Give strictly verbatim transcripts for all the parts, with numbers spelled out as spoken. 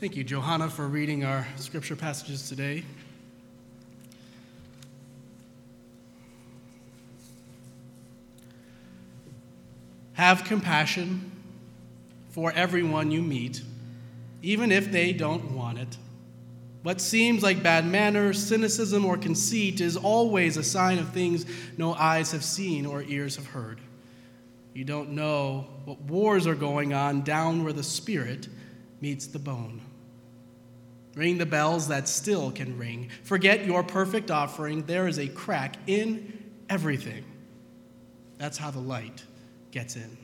Thank you, Johanna, for reading our scripture passages today. Have compassion for everyone you meet, even if they don't want it. What seems like bad manners, cynicism, or conceit is always a sign of things no eyes have seen or ears have heard. You don't know what wars are going on down where the spirit meets the bone. Ring the bells that still can ring. Forget your perfect offering. There is a crack in everything. That's how the light gets in.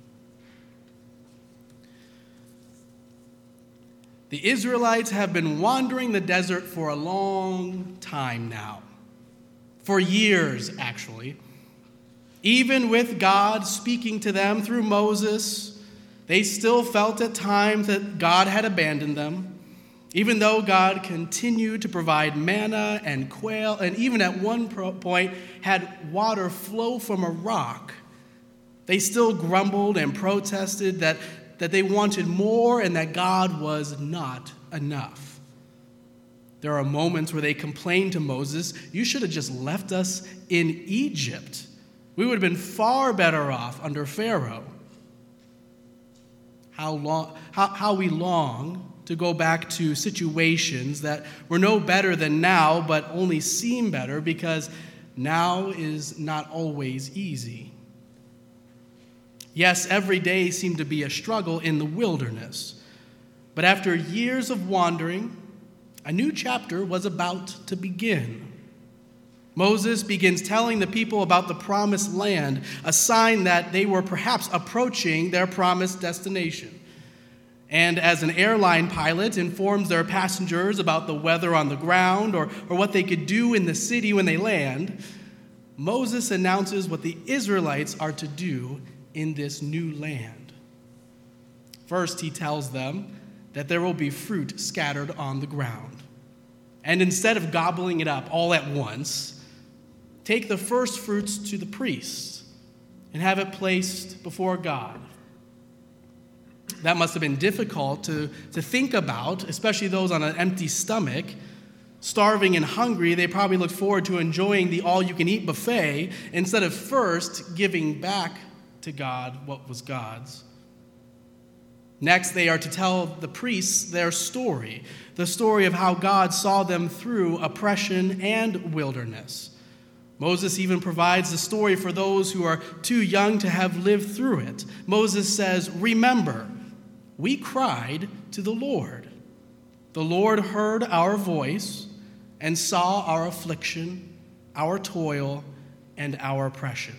The Israelites have been wandering the desert for a long time now. For years, actually. Even with God speaking to them through Moses, they still felt at times that God had abandoned them. Even though God continued to provide manna and quail, and even at one point had water flow from a rock, they still grumbled and protested that, that they wanted more and that God was not enough. There are moments where they complained to Moses, "You should have just left us in Egypt. We would have been far better off under Pharaoh." How long, how, how we long to go back to situations that were no better than now, but only seem better because now is not always easy. Yes, every day seemed to be a struggle in the wilderness. But after years of wandering, a new chapter was about to begin. Moses begins telling the people about the promised land, a sign that they were perhaps approaching their promised destination. And as an airline pilot informs their passengers about the weather on the ground or, or what they could do in the city when they land, Moses announces what the Israelites are to do in this new land. First, he tells them that there will be fruit scattered on the ground. And instead of gobbling it up all at once, take the first fruits to the priests and have it placed before God. That must have been difficult to, to think about, especially those on an empty stomach. Starving and hungry, they probably looked forward to enjoying the all-you-can-eat buffet instead of first giving back to God what was God's. Next, they are to tell the priests their story, the story of how God saw them through oppression and wilderness. Moses even provides the story for those who are too young to have lived through it. Moses says, "Remember, we cried to the Lord. The Lord heard our voice and saw our affliction, our toil, and our oppression."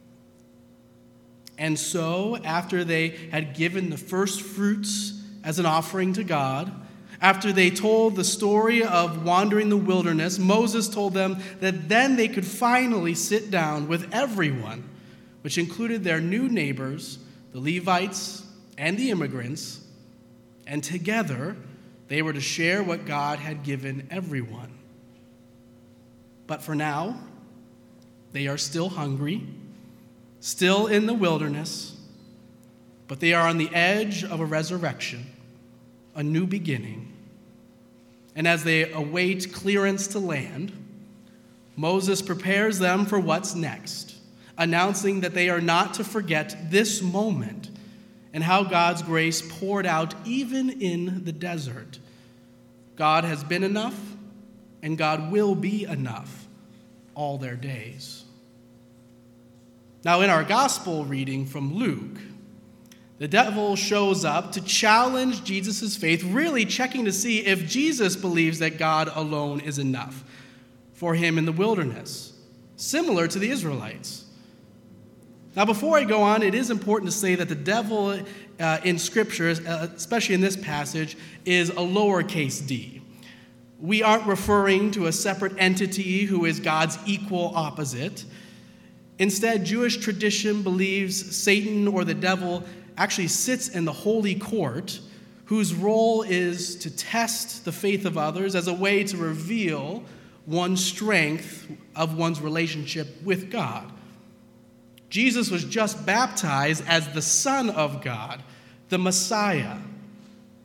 And so, after they had given the first fruits as an offering to God, after they told the story of wandering the wilderness, Moses told them that then they could finally sit down with everyone, which included their new neighbors, the Levites, and the immigrants, and together they were to share what God had given everyone. But for now, they are still hungry, still in the wilderness, but they are on the edge of a resurrection, a new beginning. And as they await clearance to land, Moses prepares them for what's next, announcing that they are not to forget this moment and how God's grace poured out even in the desert. God has been enough, and God will be enough all their days. Now, in our gospel reading from Luke, the devil shows up to challenge Jesus' faith, really checking to see if Jesus believes that God alone is enough for him in the wilderness, similar to the Israelites. Now, before I go on, it is important to say that the devil uh, in Scripture, uh, especially in this passage, is a lowercase d. We aren't referring to a separate entity who is God's equal opposite. Instead, Jewish tradition believes Satan or the devil actually sits in the holy court, whose role is to test the faith of others as a way to reveal one's strength of one's relationship with God. Jesus was just baptized as the Son of God, the Messiah.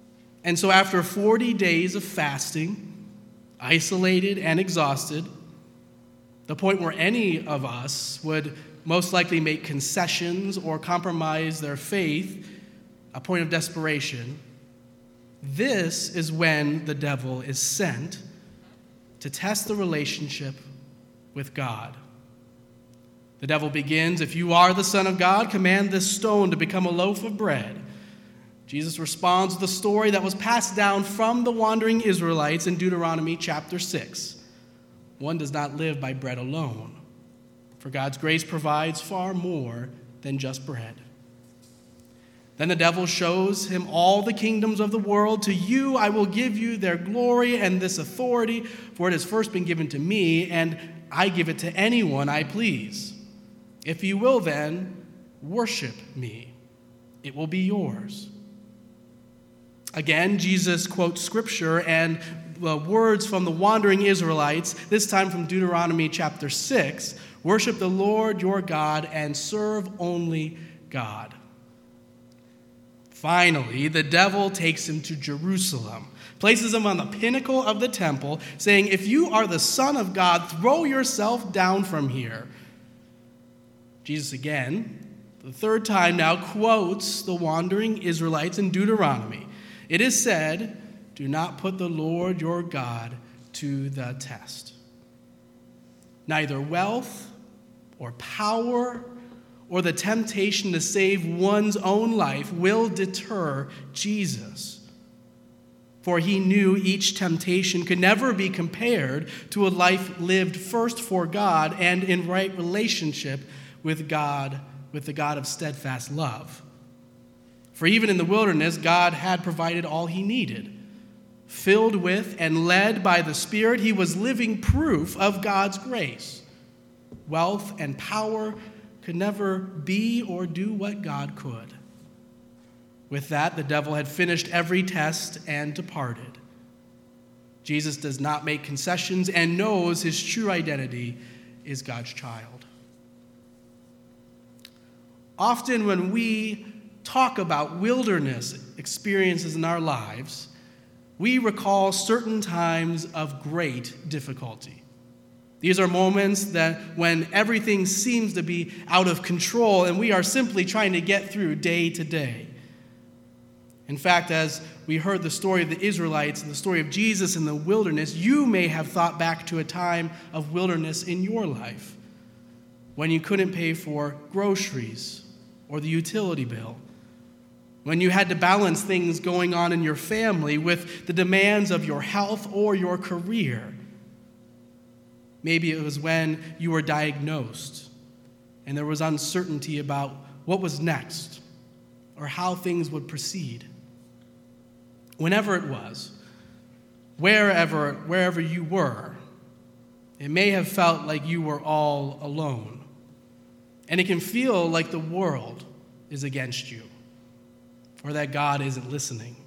And so after forty days of fasting, isolated and exhausted, the point where any of us would most likely make concessions or compromise their faith, a point of desperation, this is when the devil is sent to test the relationship with God. The devil begins, "If you are the Son of God, command this stone to become a loaf of bread." Jesus responds with a story that was passed down from the wandering Israelites in Deuteronomy chapter six. One does not live by bread alone, for God's grace provides far more than just bread. Then the devil shows him all the kingdoms of the world. "To you I will give you their glory and this authority, for it has first been given to me, and I give it to anyone I please. If you will then worship me, it will be yours." Again, Jesus quotes scripture and uh, words from the wandering Israelites, this time from Deuteronomy chapter six. "Worship the Lord your God and serve only God." Finally, the devil takes him to Jerusalem, places him on the pinnacle of the temple, saying, "If you are the Son of God, throw yourself down from here." Jesus again, the third time now, quotes the wandering Israelites in Deuteronomy. It is said, "Do not put the Lord your God to the test." Neither wealth or power or the temptation to save one's own life will deter Jesus. For he knew each temptation could never be compared to a life lived first for God and in right relationship with God, with the God of steadfast love. For even in the wilderness, God had provided all he needed. Filled with and led by the Spirit, he was living proof of God's grace. Wealth and power could never be or do what God could. With that, the devil had finished every test and departed. Jesus does not make concessions and knows his true identity is God's child. Often when we talk about wilderness experiences in our lives, we recall certain times of great difficulty. These are moments that when everything seems to be out of control and we are simply trying to get through day to day. In fact, as we heard the story of the Israelites and the story of Jesus in the wilderness, you may have thought back to a time of wilderness in your life when you couldn't pay for groceries or the utility bill, when you had to balance things going on in your family with the demands of your health or your career. Maybe it was when you were diagnosed and there was uncertainty about what was next or how things would proceed. Whenever it was, wherever, wherever you were, it may have felt like you were all alone. And it can feel like the world is against you or that God isn't listening.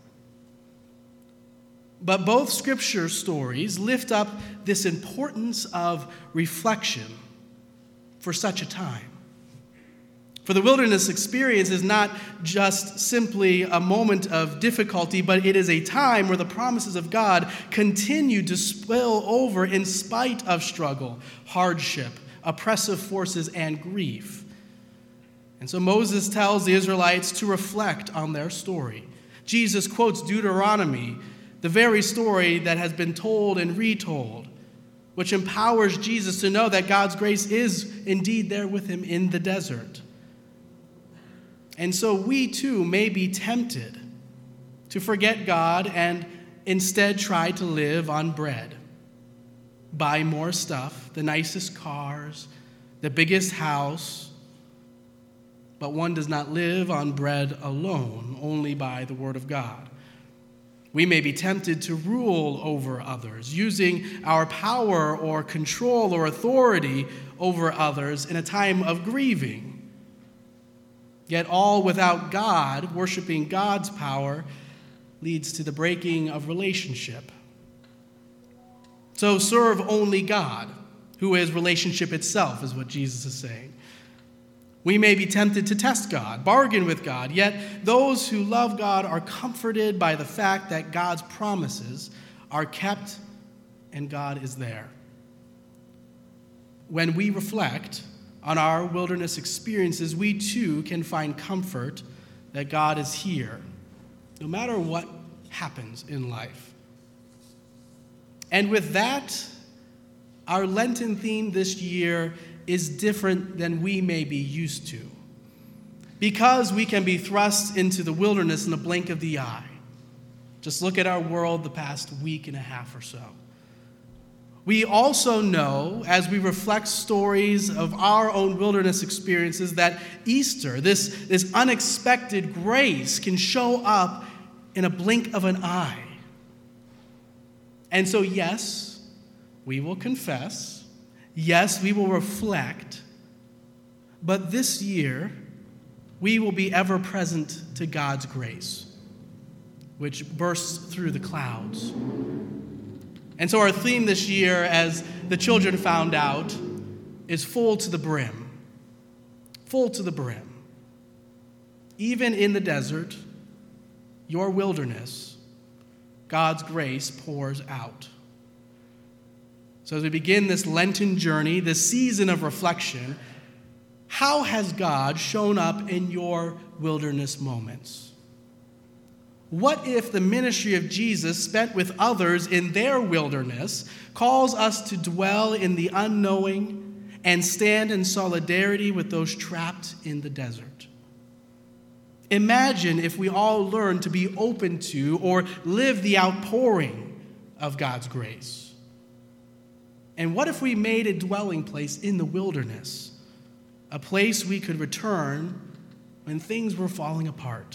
But both scripture stories lift up this importance of reflection for such a time. For the wilderness experience is not just simply a moment of difficulty, but it is a time where the promises of God continue to spill over in spite of struggle, hardship, oppressive forces, and grief. And so Moses tells the Israelites to reflect on their story. Jesus quotes Deuteronomy, the very story that has been told and retold, which empowers Jesus to know that God's grace is indeed there with him in the desert. And so we too may be tempted to forget God and instead try to live on bread. Buy more stuff, the nicest cars, the biggest house. But one does not live on bread alone, only by the word of God. We may be tempted to rule over others, using our power or control or authority over others in a time of grieving. Yet all without God, worshiping God's power, leads to the breaking of relationship. So serve only God, who is relationship itself, is what Jesus is saying. We may be tempted to test God, bargain with God, yet those who love God are comforted by the fact that God's promises are kept and God is there. When we reflect on our wilderness experiences, we too can find comfort that God is here, no matter what happens in life. And with that, our Lenten theme this year is different than we may be used to, because we can be thrust into the wilderness in a blink of the eye. Just look at our world the past week and a half or so. We also know, as we reflect stories of our own wilderness experiences, that Easter, this, this unexpected grace, can show up in a blink of an eye. And so, yes, we will confess. Yes, we will reflect. But this year, we will be ever present to God's grace, which bursts through the clouds. And so our theme this year, as the children found out, is full to the brim. Full to the brim. Even in the desert, your wilderness, God's grace pours out. So as we begin this Lenten journey, this season of reflection, how has God shown up in your wilderness moments? What if the ministry of Jesus spent with others in their wilderness calls us to dwell in the unknowing and stand in solidarity with those trapped in the desert? Imagine if we all learned to be open to or live the outpouring of God's grace. And what if we made a dwelling place in the wilderness, a place we could return when things were falling apart?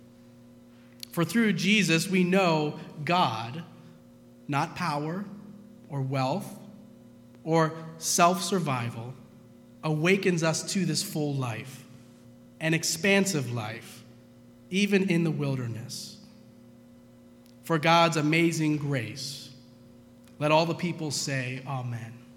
For through Jesus, we know God, not power or wealth or self-survival, awakens us to this full life, an expansive life, even in the wilderness. For God's amazing grace, let all the people say, Amen.